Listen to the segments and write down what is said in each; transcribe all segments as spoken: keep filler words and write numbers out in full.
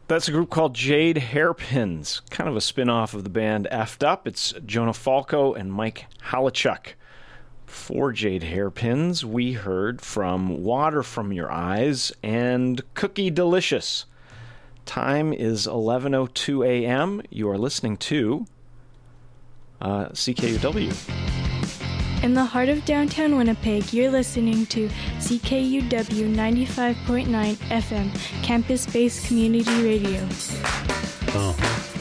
That's a group called Jade Hairpins, kind of a spin-off of the band Effed Up. It's Jonah Falco and Mike Halachuk. For Jade Hairpins, we heard from Water From Your Eyes and Cookie Delicious. Time is eleven oh two a.m. You are listening to uh, C K U W. In the heart of downtown Winnipeg, you're listening to C K U W ninety-five point nine F M, campus-based community radio. Uh-huh.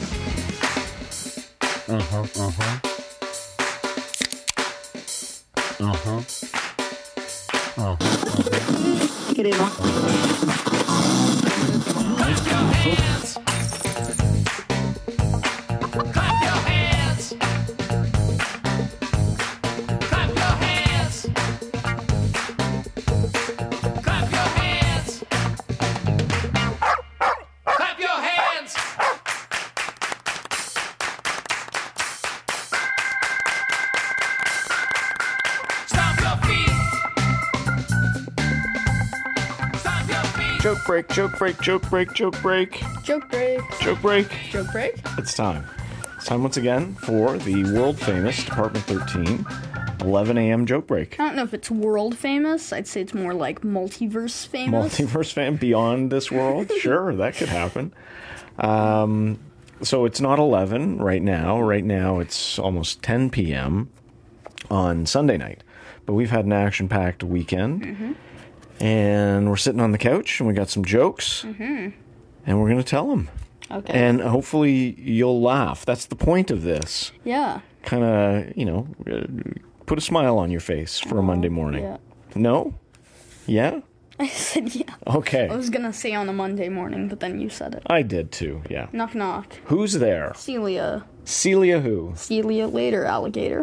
Uh-huh, uh-huh. Uh-huh. Uh-huh, uh-huh. Get it on. Clap your hands. Clap your hands. Clap your hands. Clap your hands. Clap your hands. Stomp your feet. Stomp your feet. Joke break, joke break, joke break, joke break, Joke break. joke break. Joke break? It's time. It's time once again for the world-famous Department thirteen eleven a.m. joke break. I don't know if it's world famous. I'd say it's more like multiverse famous. Multiverse fan beyond this world? Sure, that could happen. Um, so it's not eleven right now. Right now it's almost ten p.m. on Sunday night. But we've had an action-packed weekend. Mm-hmm. And we're sitting on the couch and we got some jokes. Mm-hmm. And we're going to tell them. Okay. And hopefully you'll laugh. That's the point of this. yeah. Kind of, you know, uh, put a smile on your face for a Monday morning. Yeah. No? Yeah? I said yeah. Okay. I was gonna say on a Monday morning, but then you said it. I did too, yeah. Knock knock. Who's there? Celia. Celia who? See you later, alligator.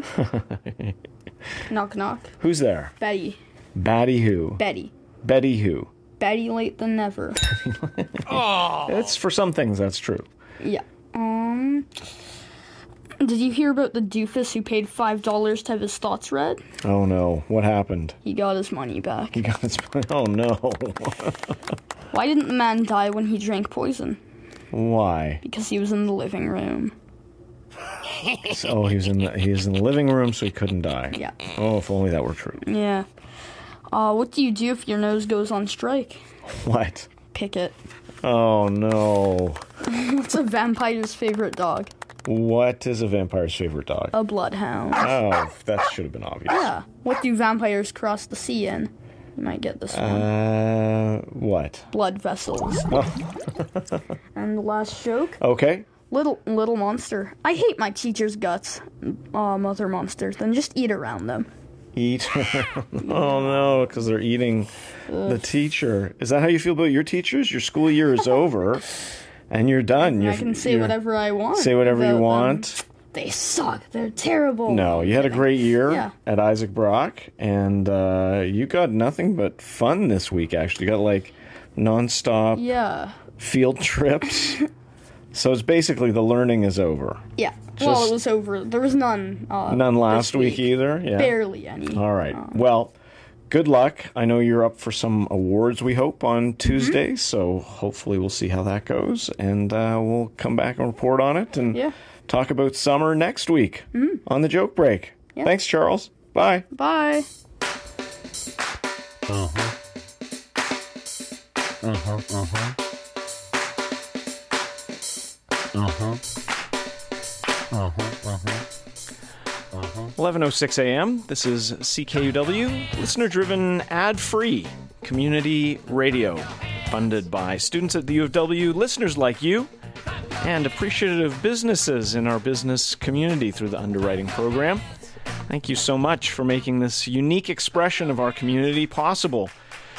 Knock knock. Who's there? Betty. Batty who? Betty. Betty who? Betty late than never. It's for some things, that's true. Yeah. Um. Did you hear about the doofus who paid five dollars to have his thoughts read? Oh no, what happened? He got his money back. He got his... Oh no. Why didn't the man die when he drank poison? Why? Because he was in the living room. Oh, he was in the he was in the living room, so he couldn't die. Yeah. Oh, if only that were true. Yeah. Uh, what do you do if your nose goes on strike? What? Picket. Oh no. What's a vampire's favorite dog? What is a vampire's favorite dog? A bloodhound. Oh, that should have been obvious. Yeah. What do vampires cross the sea in? You might get this one. Uh, what? Blood vessels. And the last joke. Okay. Little little monster. I hate my teacher's guts. Uh, mother monster. Then just eat around them. Eat. Oh no, because they're eating the teacher. Is that how you feel about your teachers? Your school year is over, and you're done. You're, I can say you're- whatever I want. Say whatever you about want. them. They suck. They're terrible. No, you had a great year Yeah. at Isaac Brock, and uh, you got nothing but fun this week, actually. You got, like, nonstop Yeah. field trips. So it's basically the learning is over. Yeah. well, Just- it was over. There was none. Uh, None last this week. either? Yeah. Barely any. All right. Well, good luck. I know you're up for some awards, we hope, on Tuesday, so hopefully we'll see how that goes, and uh, we'll come back and report on it and Yeah. talk about summer next week on the Joke Break. Yeah. Thanks, Charles. Bye. Bye. Uh-huh. Uh-huh, uh-huh. Uh-huh. Uh-huh, uh-huh. eleven oh six a.m. This is C K U W, listener-driven, ad-free community radio, funded by students at the U of W, listeners like you, and appreciative businesses in our business community through the underwriting program. Thank you so much for making this unique expression of our community possible.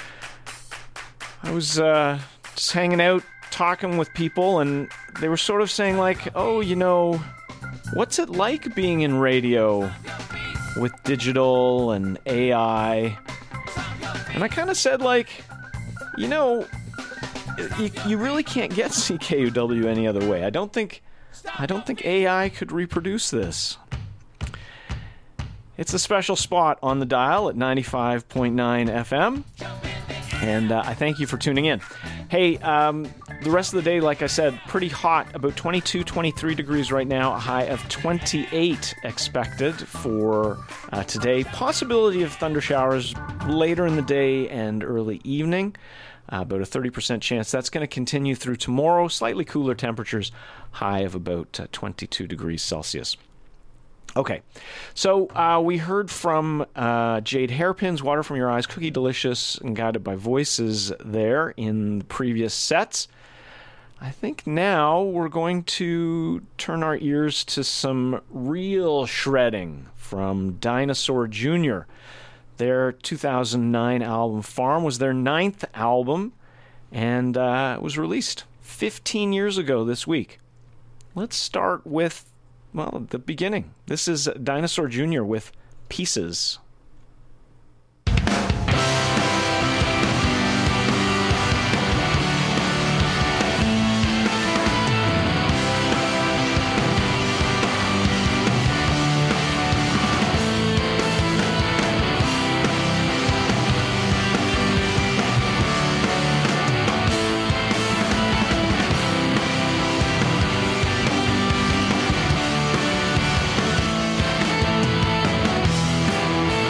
I was uh, just hanging out, talking with people, and they were sort of saying like, oh, you know, what's it like being in radio with digital and A I? And I kind of said like, you know, you, you really can't get C K U W any other way. I don't think, I don't think A I could reproduce this. It's a special spot on the dial at ninety-five point nine F M. And uh, I thank you for tuning in. Hey, um, the rest of the day, like I said, pretty hot, about twenty-two, twenty-three degrees right now, a high of twenty-eight expected for uh, today. Possibility of thunder showers later in the day and early evening, uh, about a thirty percent chance. That's going to continue through tomorrow. Slightly cooler temperatures, high of about uh, twenty-two degrees Celsius. Okay, so uh, we heard from uh, Jade Hairpins, Water From Your Eyes, Cookie Delicious, and Guided by Voices there in the previous sets. I think now we're going to turn our ears to some real shredding from Dinosaur Junior Their two thousand nine album Farm was their ninth album, and uh, it was released fifteen years ago this week. Let's start with Well, the beginning. This is Dinosaur Junior with Pieces. Pieces.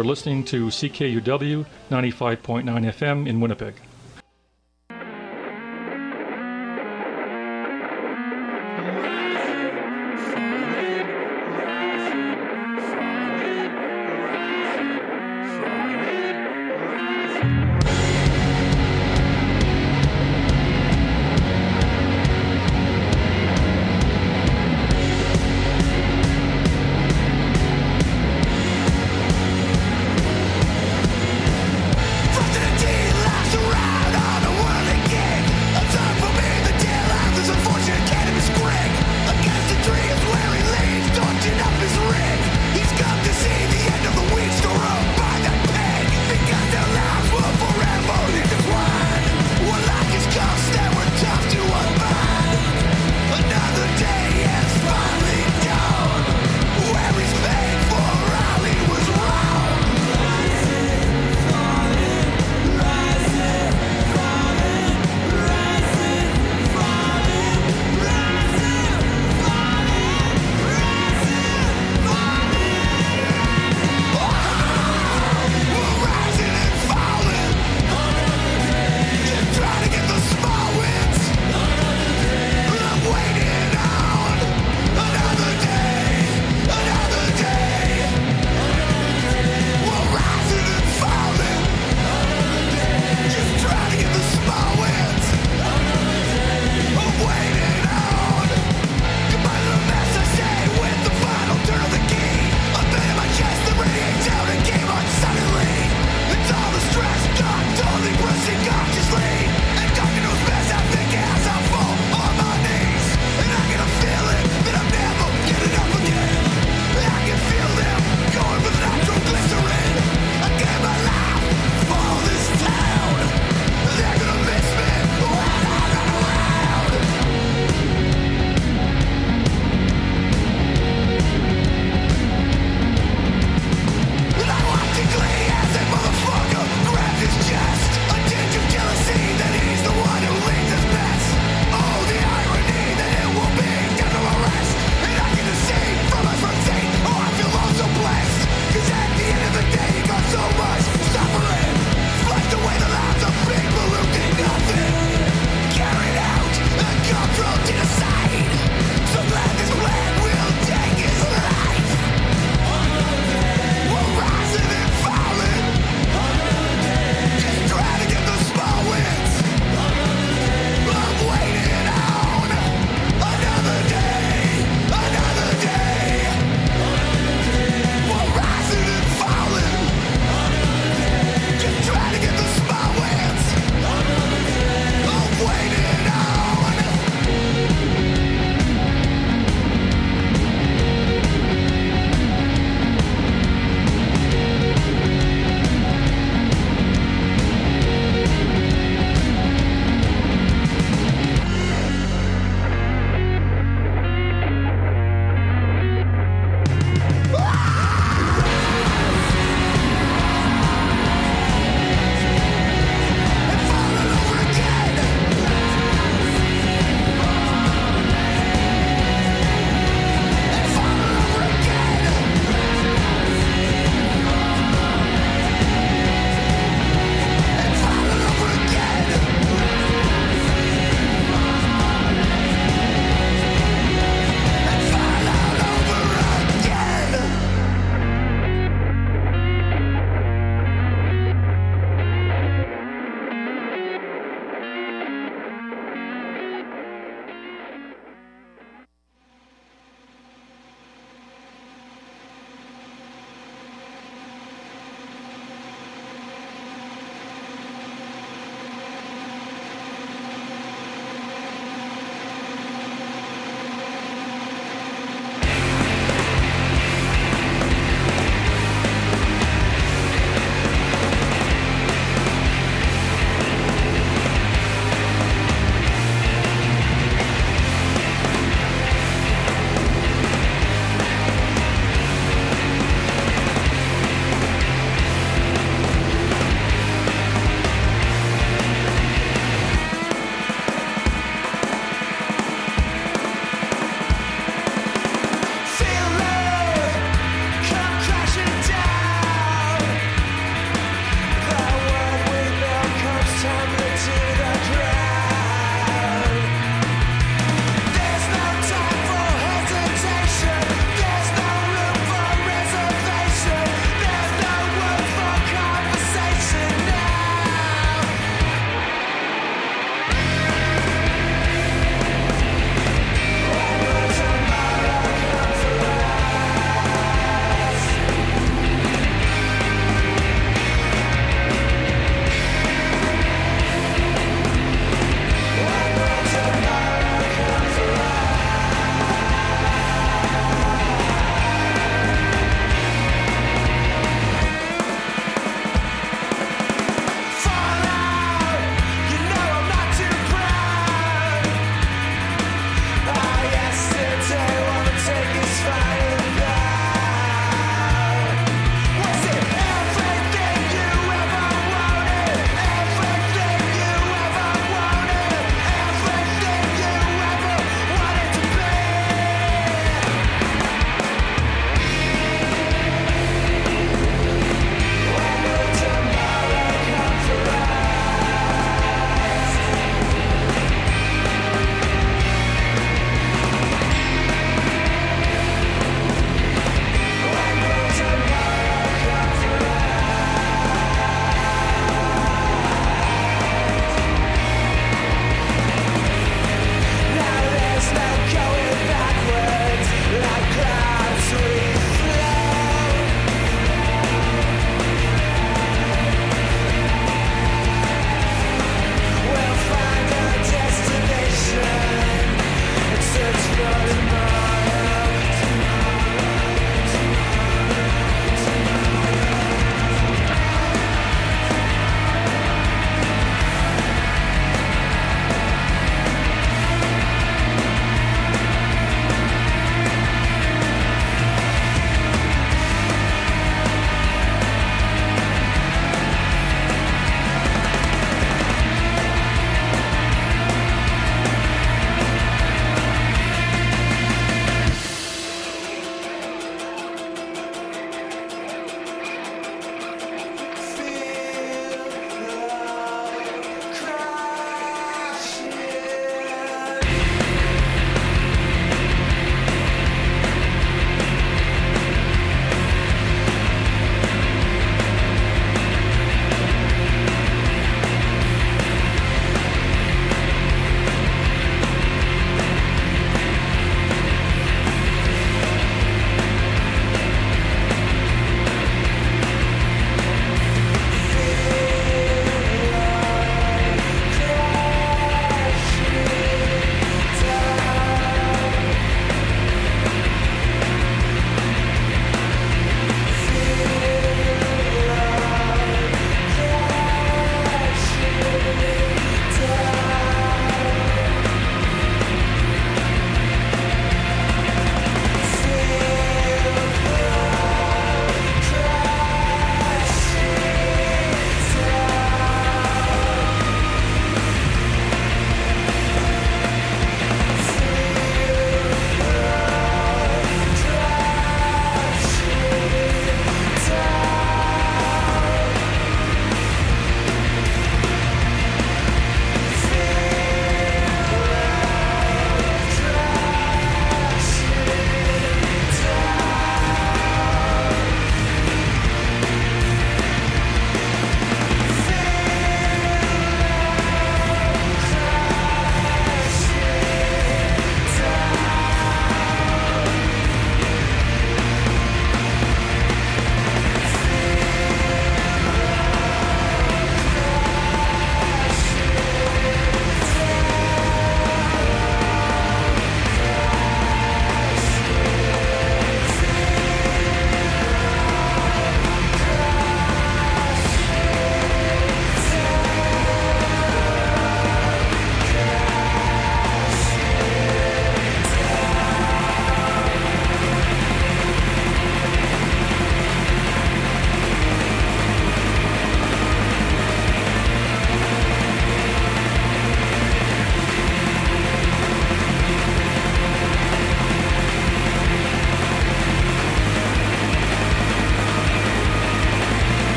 are listening to C K U W ninety-five point nine F M in Winnipeg. Around on the world again. A time for me, the deal out this unfortunate cannabis grig.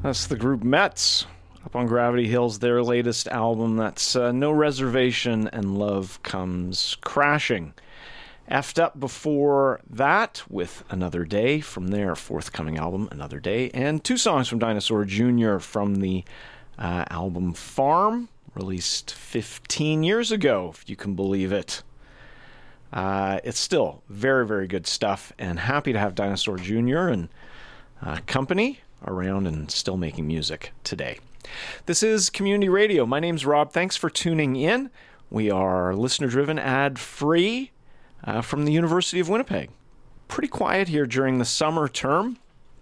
That's the group Mets up on Gravity Hills, their latest album. That's uh, No Reservation and Love Comes Crashing. Effed Up before that with Another Day from their forthcoming album, Another Day, and two songs from Dinosaur Junior from the uh, album Farm, released fifteen years ago, if you can believe it. Uh, it's still very, very good stuff, and happy to have Dinosaur Junior and uh, company around and still making music today. This is Community Radio. My name's Rob. Thanks for tuning in. We are listener-driven, ad-free, uh, from the University of Winnipeg. Pretty quiet here during the summer term,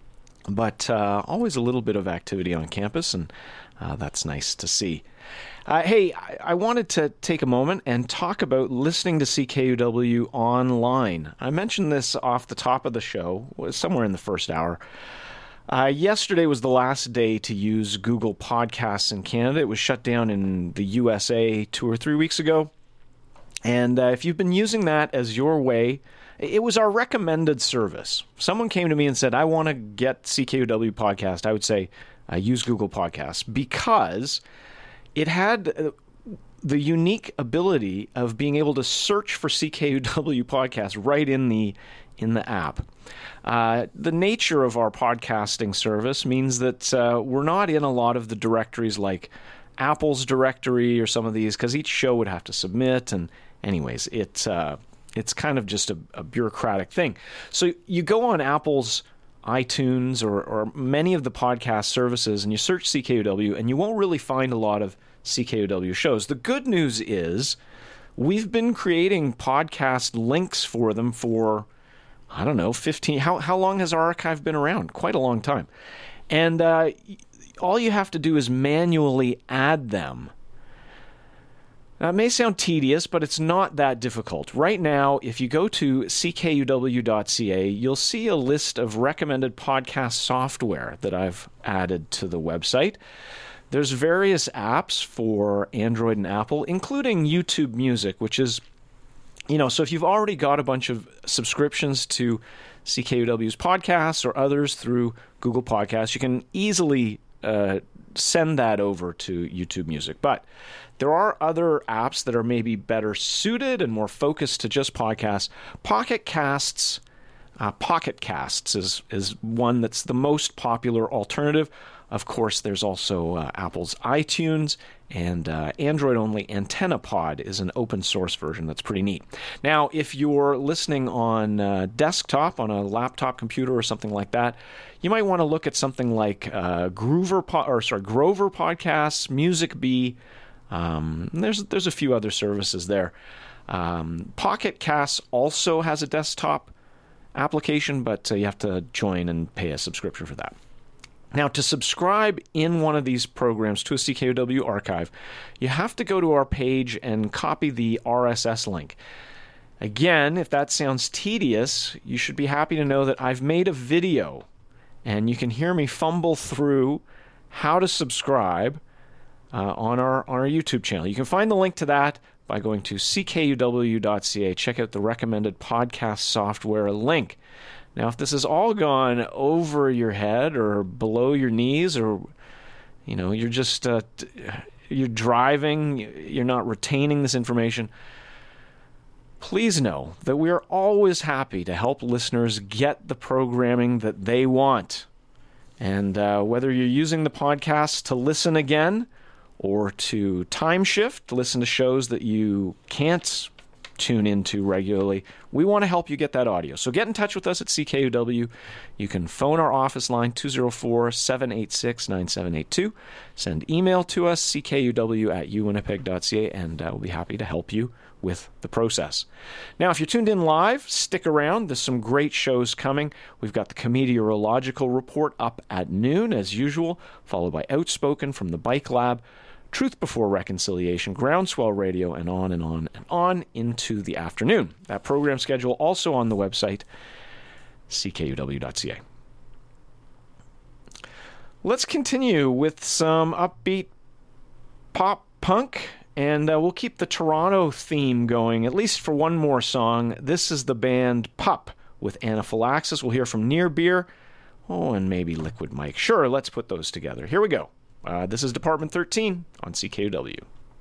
but uh, always a little bit of activity on campus, and uh, that's nice to see. Uh, hey, I, I wanted to take a moment and talk about listening to C K U W online. I mentioned this off the top of the show, somewhere in the first hour. Uh, yesterday was the last day to use Google Podcasts in Canada. It was shut down in the U S A two or three weeks ago. And uh, if you've been using that as your way, it was our recommended service. Someone came to me and said, I want to get C K U W podcast. I would say uh, use Google Podcasts because it had the unique ability of being able to search for C K U W podcast right in the in the app. Uh, the nature of our podcasting service means that uh, we're not in a lot of the directories like Apple's directory or some of these, because each show would have to submit. And anyways, it, uh, it's kind of just a, a bureaucratic thing. So you go on Apple's iTunes or, or many of the podcast services and you search C K U W and you won't really find a lot of C K U W shows. The good news is we've been creating podcast links for them for, I don't know, fifteen. How how long has our archive been around? Quite a long time. And uh, all you have to do is manually add them. Now, it may sound tedious, but it's not that difficult. Right now, if you go to c k u w dot c a, you'll see a list of recommended podcast software that I've added to the website. There's various apps for Android and Apple, including YouTube Music, which is, you know, so if you've already got a bunch of subscriptions to C K U W's podcasts or others through Google Podcasts, you can easily uh, send that over to YouTube Music. But there are other apps that are maybe better suited and more focused to just podcasts. Pocket Casts, uh, Pocket Casts is, is one that's the most popular alternative. Of course, there's also uh, Apple's iTunes, and uh, Android-only AntennaPod is an open-source version that's pretty neat. Now, if you're listening on uh, desktop, on a laptop computer or something like that, you might want to look at something like uh, Groover, po- or sorry, Grover Podcasts, MusicBee. Um, there's there's a few other services there. Um, Pocket Casts also has a desktop application, but uh, you have to join and pay a subscription for that. Now, to subscribe in one of these programs to a C K U W archive, you have to go to our page and copy the R S S link. Again, if that sounds tedious, you should be happy to know that I've made a video, and you can hear me fumble through how to subscribe uh, on our on our YouTube channel. You can find the link to that by going to c k u w dot c a. Check out the recommended podcast software link. Now, if this has all gone over your head or below your knees, or, you know, you're just, uh, you're driving, you're not retaining this information, please know that we are always happy to help listeners get the programming that they want. And uh, whether you're using the podcast to listen again or to time shift, listen to shows that you can't tune into regularly, we want to help you get that audio. So get in touch with us at C K U W. You can phone our office line, two oh four, seven eight six, nine seven eight two. Send email to us, c k u w at u winnipeg dot c a, and uh, we'll be happy to help you with the process. Now, if you're tuned in live, stick around. There's some great shows coming. We've got the Cometeorological Report up at noon, as usual, followed by Outspoken from the Bike Lab, Truth Before Reconciliation, Groundswell Radio, and on and on and on into the afternoon. That program schedule also on the website, c k u w dot c a. Let's continue with some upbeat pop punk, and uh, we'll keep the Toronto theme going, at least for one more song. This is the band Pup with Anaphylaxis. We'll hear from Near Beer. Oh, and maybe Liquid Mike. Sure, let's put those together. Here we go. Uh, this is Department thirteen on C K U W.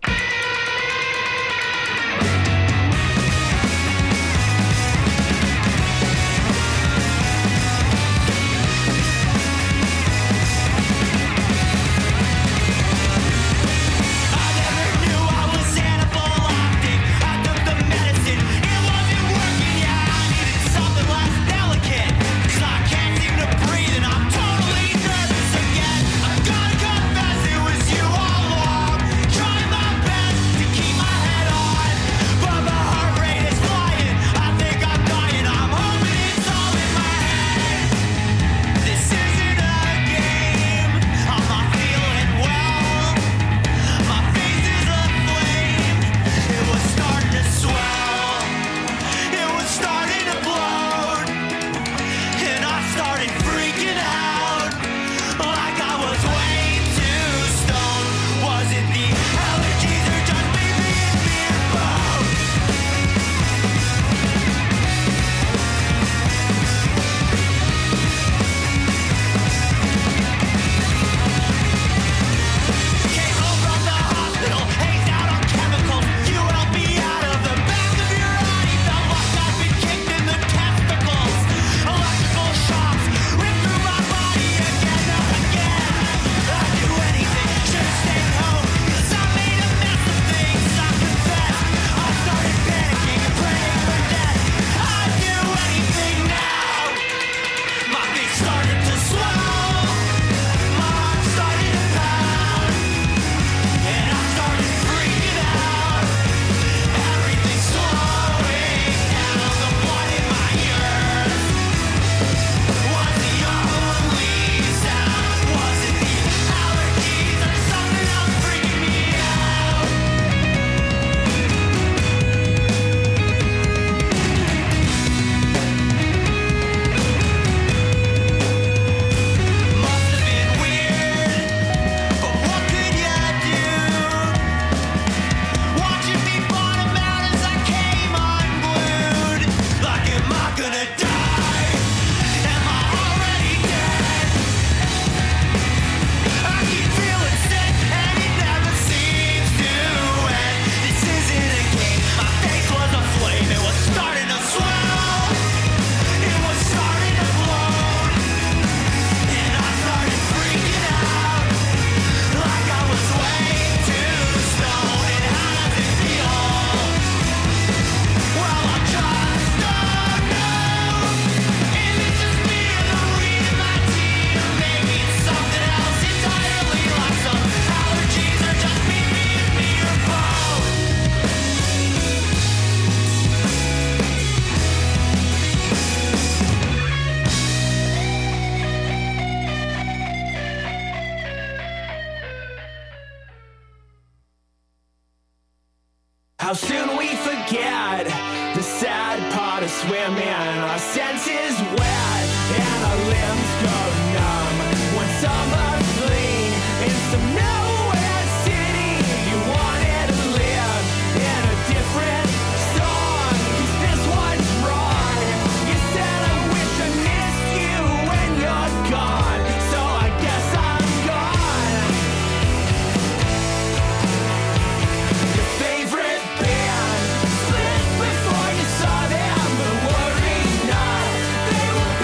How soon we forget the sad part of swimming. Our senses wet and our limbs go numb. When summer's clean in some nowhere city, you wanted to live in a different song. 'Cause this one's wrong. You said I wish I missed you when you're gone. So I guess I'm gone. Your favorite band split before you saw them, but worry not, they will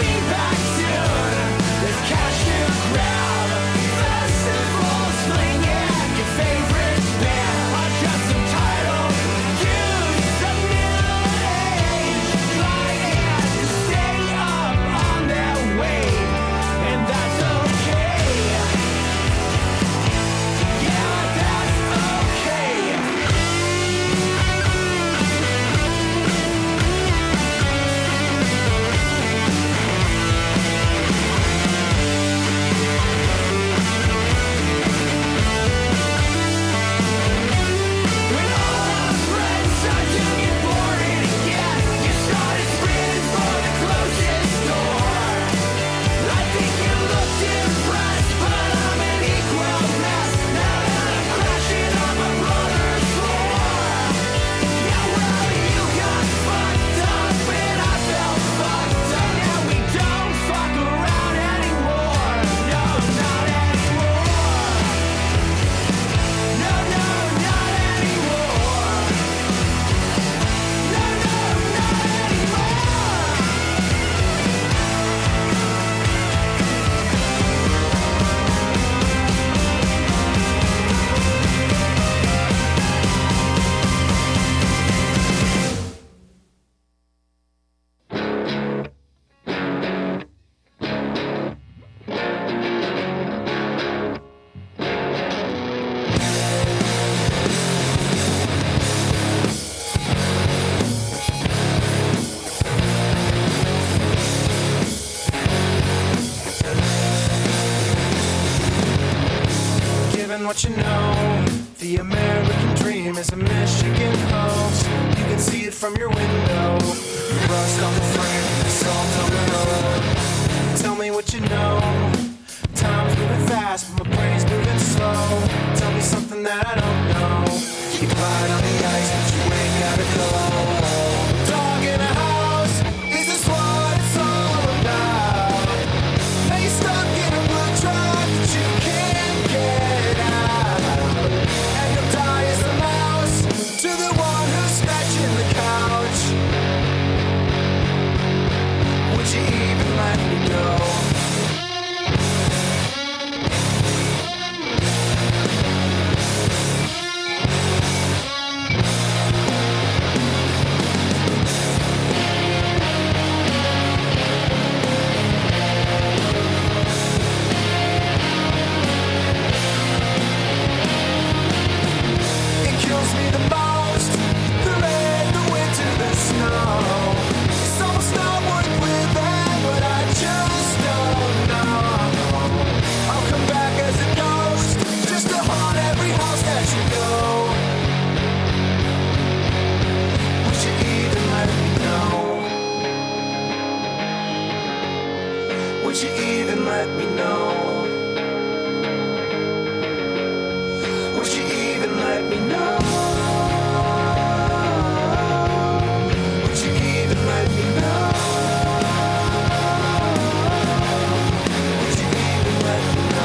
what you know. The American dream is a Michigan hoax. You can see it from your window. Rust on the frame, salt on the road. Tell me what you know. Time's moving fast, but my brain's moving slow. Tell me something that I don't know. You ride on the ice, but you ain't gotta go. Dog in a house, is this what it's all about? Now you're stuck in a wood truck that you can't get out. And you'll die as a mouse to the one who's scratching the couch. Would you even let me go? Would you even let me know? Would you even let me know? Would you even let me know? Would you even let me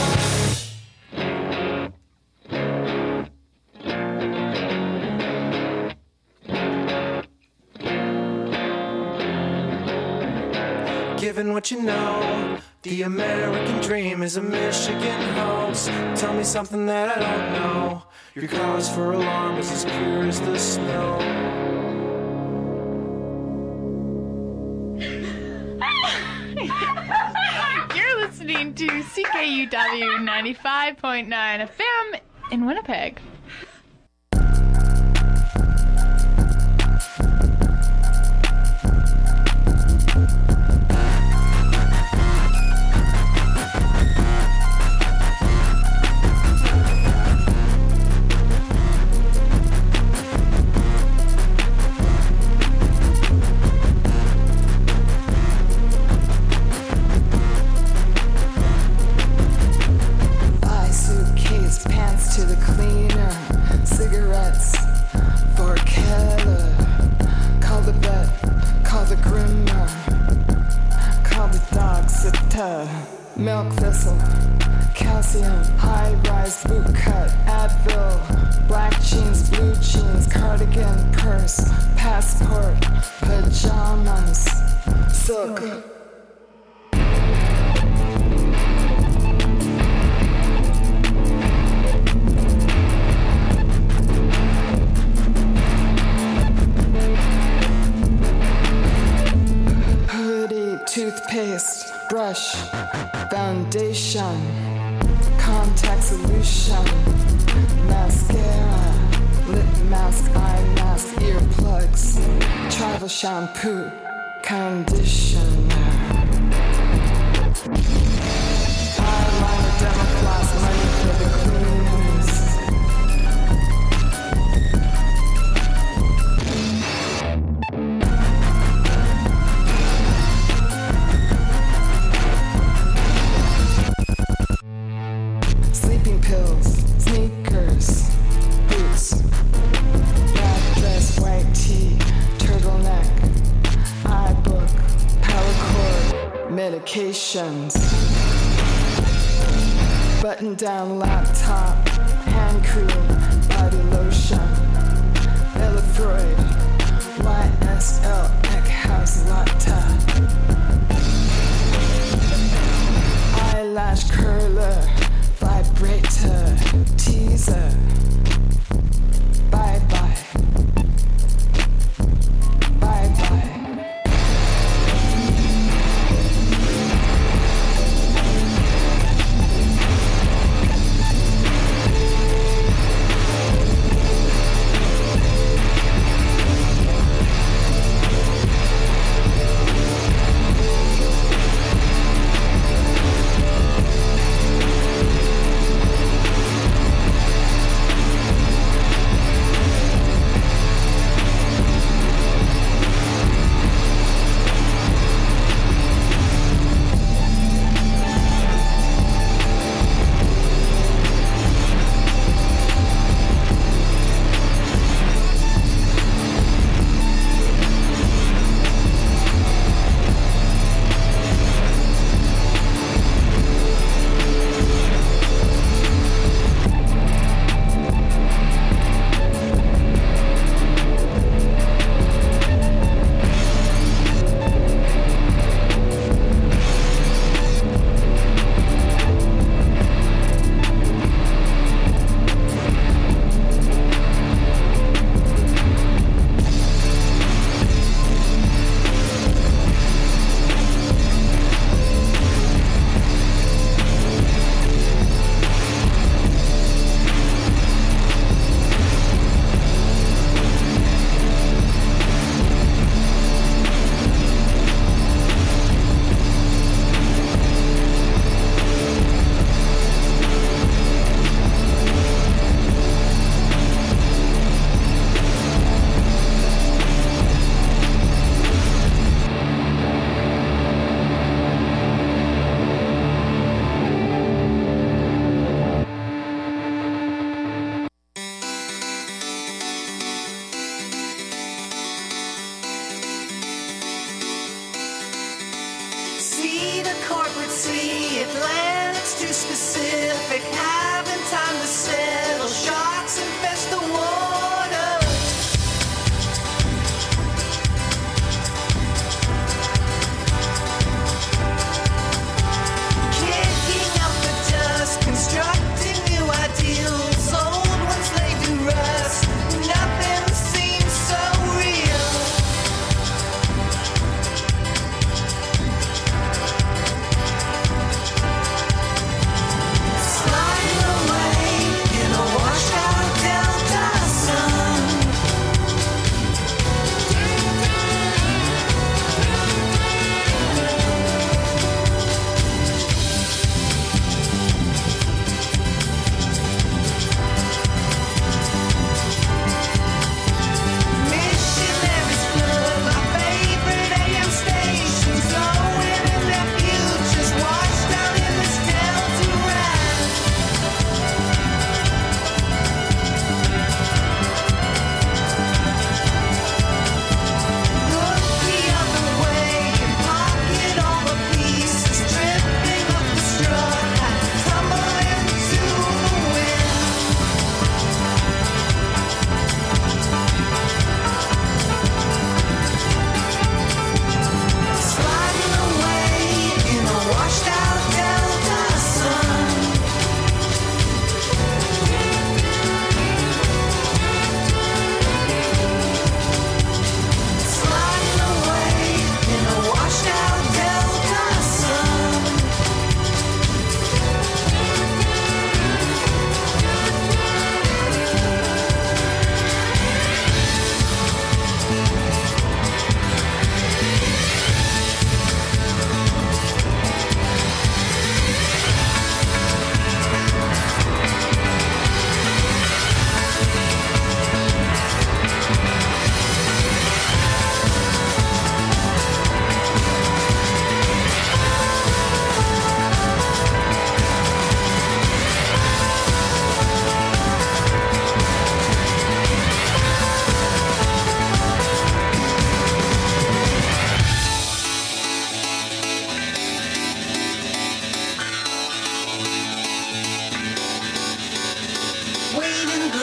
know? Given what you know, the American dream is a Michigan hoax. Tell me something that I don't know. Your cause for alarm is as pure as the snow. You're listening to C K U W ninety-five point nine F M in Winnipeg. Milk thistle, calcium, high-rise boot cut, Advil, black jeans, blue jeans, cardigan, purse, passport, pajamas, silk. Hoodie, toothpaste, brush, foundation, contact solution, mascara, lip mask, eye mask, earplugs, travel shampoo, conditioner, eyeliner, dental floss, money for the cleaners. Pills, sneakers, boots, black dress, white tee, turtleneck, iBook, power cord, medications, button down laptop, hand cream, body lotion, Elefroid, Y S L, Eckhouse, Latte, eyelash curler, vibrator, teaser, bye-bye, bye-bye.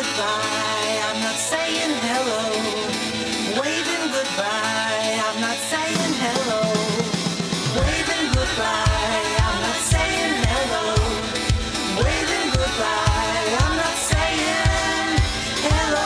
goodbye, I'm not saying hello. Waving goodbye, I'm not saying hello. Waving goodbye, I'm not saying hello. Waving goodbye, I'm not saying hello.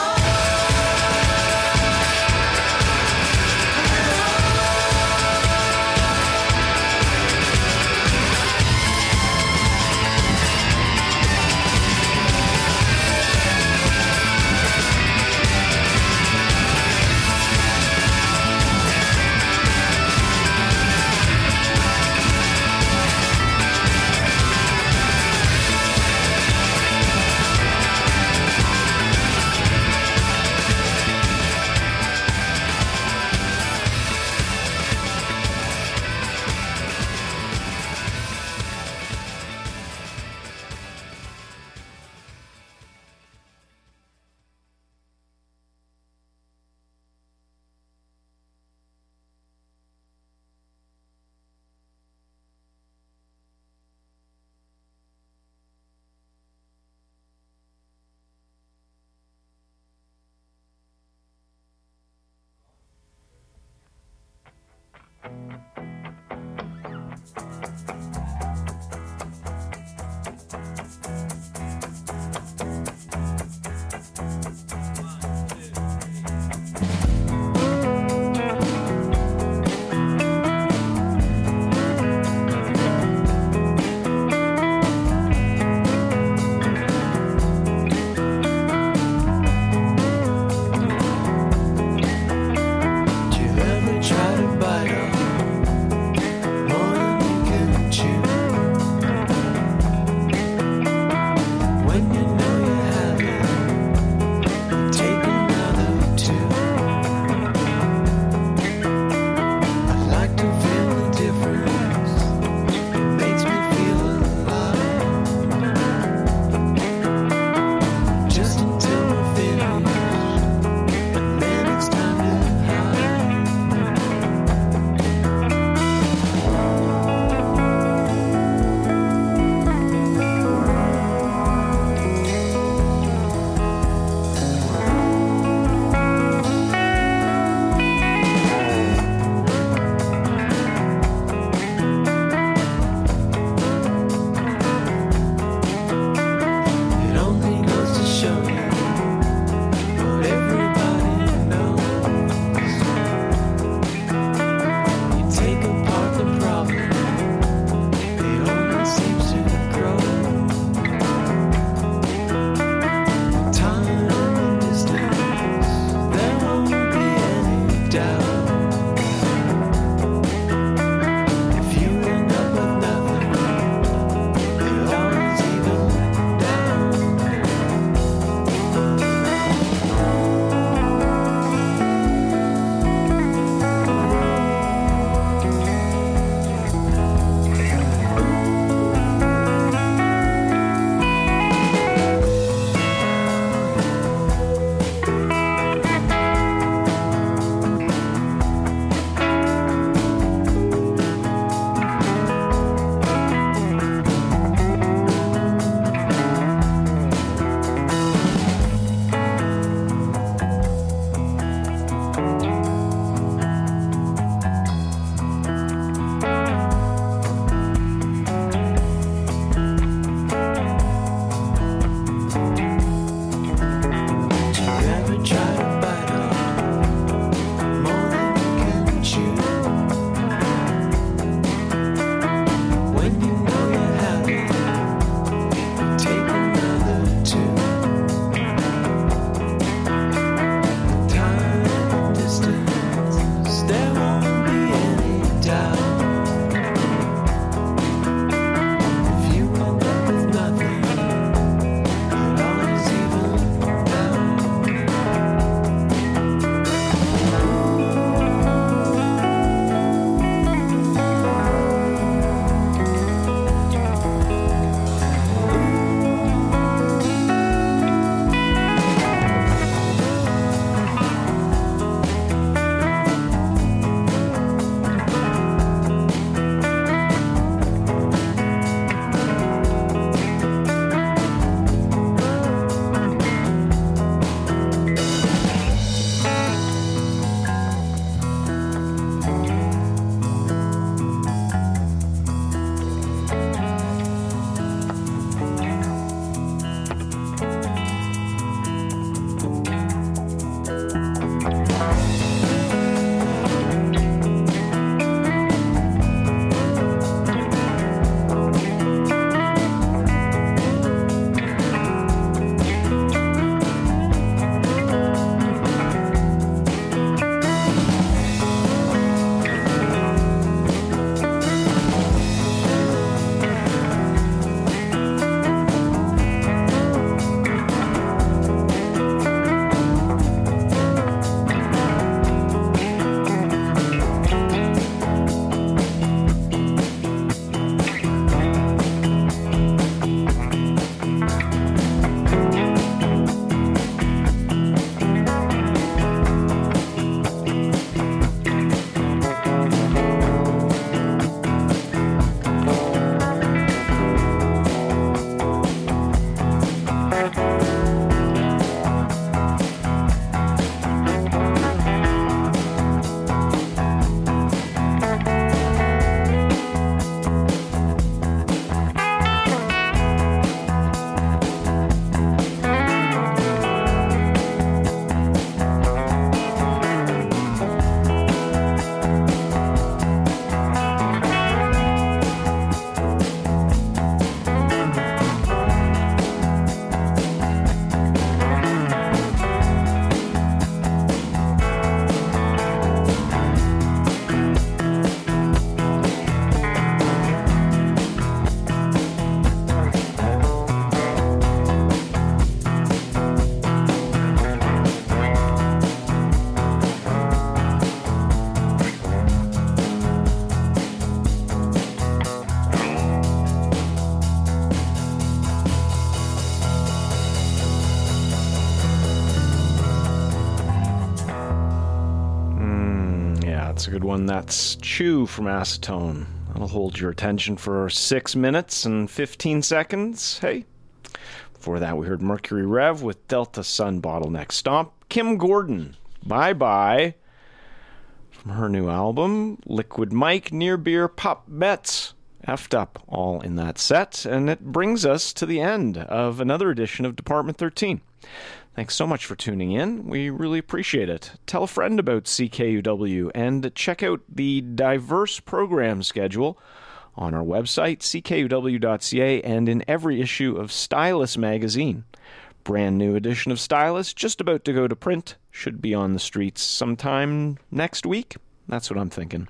That's a good one. That's Chew from Acetone. That'll hold your attention for six minutes and fifteen seconds. Hey. Before that, we heard Mercury Rev with Delta Sun Bottleneck Stomp. Kim Gordon, Bye Bye. From her new album, Liquid Mike, Near Beer, Pop Mets. Effed up all in that set. And it brings us to the end of another edition of Department thirteen. Thanks so much for tuning in. We really appreciate it. Tell a friend about C K U W and check out the diverse program schedule on our website, c k u w dot c a, and in every issue of Stylus magazine. Brand new edition of Stylus, just about to go to print, should be on the streets sometime next week. That's what I'm thinking.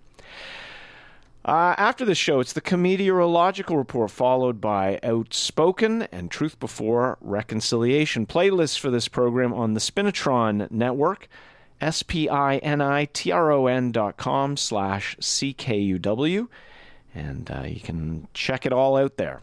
Uh, after the show, it's the Comediological Report, followed by Outspoken and Truth Before Reconciliation. Playlists for this program on the Spinitron Network, S P I N I T R O N dot com slash C K U W, and uh, you can check it all out there.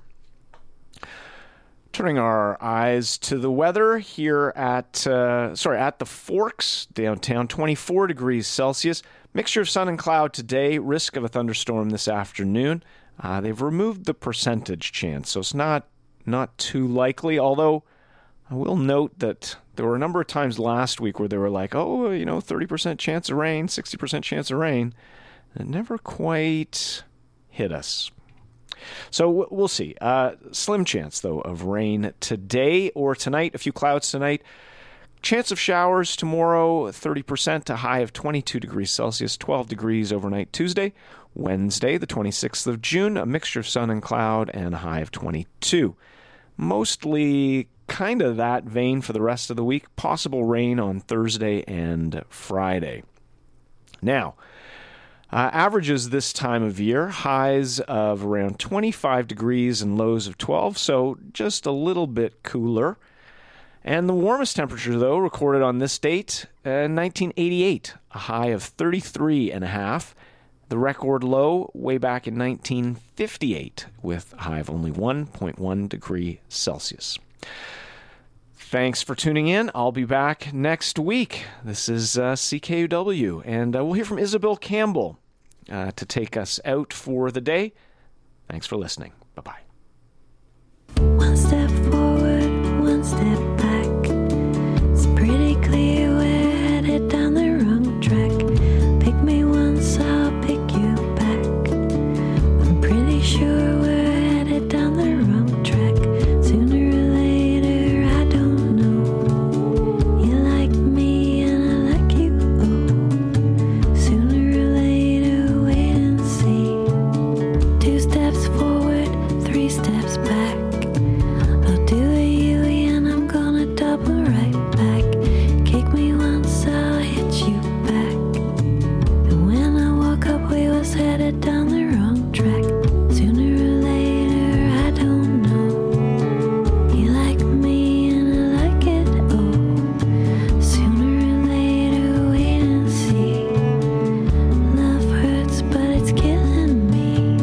Turning our eyes to the weather here at, uh, sorry, at the Forks, downtown, twenty-four degrees Celsius. Mixture of sun and cloud today, risk of a thunderstorm this afternoon. Uh, they've removed the percentage chance, so it's not not too likely, although I will note that there were a number of times last week where they were like, oh, you know, thirty percent chance of rain, sixty percent chance of rain. It never quite hit us. So we'll see. Uh, slim chance, though, of rain today or tonight. A few clouds tonight. Chance of showers tomorrow, thirty percent, a high of twenty-two degrees Celsius, twelve degrees overnight Tuesday. Wednesday, the twenty-sixth of June, a mixture of sun and cloud and a high of twenty-two. Mostly kind of that vein for the rest of the week. Possible rain on Thursday and Friday. Now, uh, averages this time of year, highs of around twenty-five degrees and lows of twelve, so just a little bit cooler. And the warmest temperature, though, recorded on this date, uh, nineteen eighty-eight, a high of thirty-three and a half. The record low way back in nineteen fifty-eight, with a high of only one point one degree Celsius. Thanks for tuning in. I'll be back next week. This is uh, C K U W, and uh, we'll hear from Isabel Campbell uh, to take us out for the day. Thanks for listening. Bye-bye. One step forward, one step back. It's pretty clear we're headed down the wrong track. Pick me once, I'll pick you back. I'm pretty sure we're headed down the wrong track. Sooner or later, I don't know. You like me and I like you, oh. Sooner or later, wait and see. Two steps forward, three steps back. I'll do a U-E and I'm gonna double right back. Kick me once, I'll hit you back. And when I woke up, we was headed down the wrong track. Sooner or later, I don't know. You like me and I like it, oh. Sooner or later, wait and see. Love hurts, but it's killing me.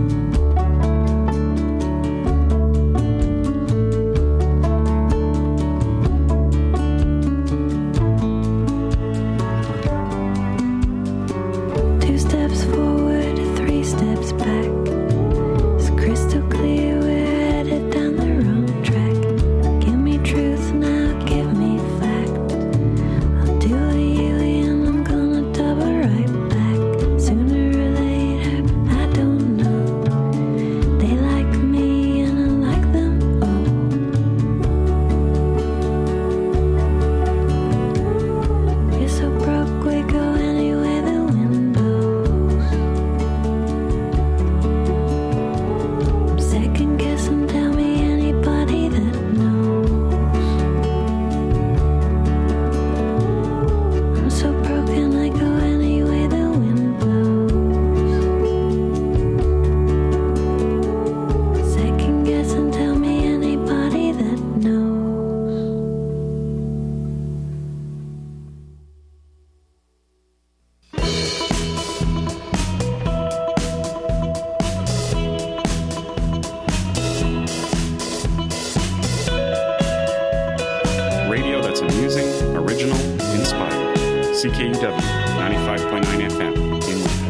Two steps forward, three steps back. It's crystal clear we're headed down the wrong track. Give me truth now, give me fact. I'll do a U-E and I'm gonna double right back. Sooner or later, I don't know. They like me and I like them, oh. We're so broke, we go anywhere the wind blows. I'm second guessing, tell me anybody that knows. I'm so broken, I go anywhere the wind blows. Second guessing, tell me anybody that knows. Radio that's amusing, original, inspired. C K U W ninety-five point nine F M in Winnipeg.